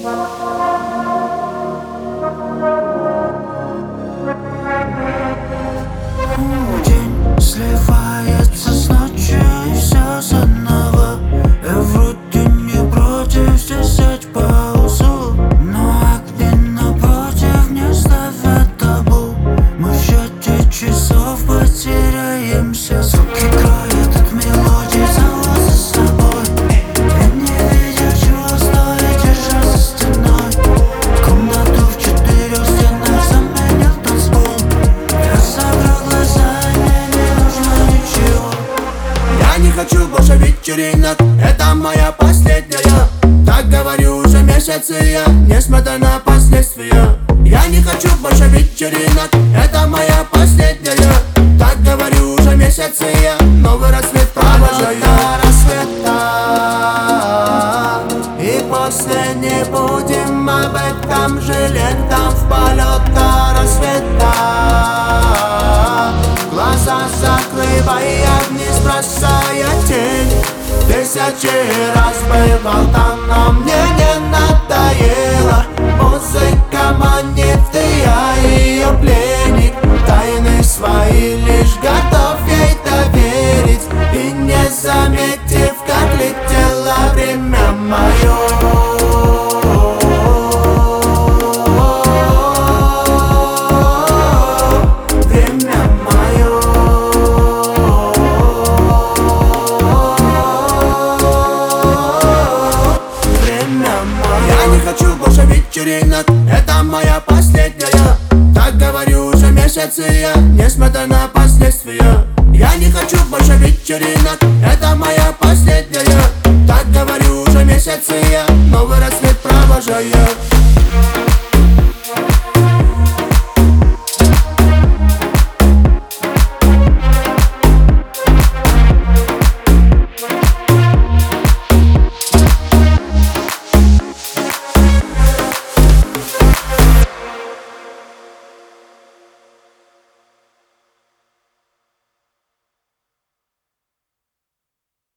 День сливается с ночью, и все заново. Я вроде не против здесь взять паузу, но огни напротив не ставят табу. Мы в счете часов потеряемся. Звук играет от мелодии, зовут за собой. Я не видел, чего стоит держаться стеной. Комнату в 4 стенах заменил танцпол. Я закрыл глаза, и мне не нужно ничего. Я не хочу больше вечеринок, это моя последняя. Так говорю уже месяцы я, несмотря на последствия. Я не хочу больше вечеринок, это моя последняя. Так говорю уже месяцы я, новый рассвет провожаю. Рассвета, и после не будем об этом жалеть. Там в полет до рассвета, глаза закрывая вниз, бросая тень. Тысячи раз бывал там, но мне не надоело. Музыка манит, и я ее пленник. Тайны свои лишь готов ей доверить. И не заметив, как летело время мое. Я не хочу больше вечеринок, это моя последняя. Так говорю уже месяцы я, несмотря на последствия. Я не хочу больше вечеринок, это моя последняя. Так говорю уже месяцы я, новый рассвет провожаю.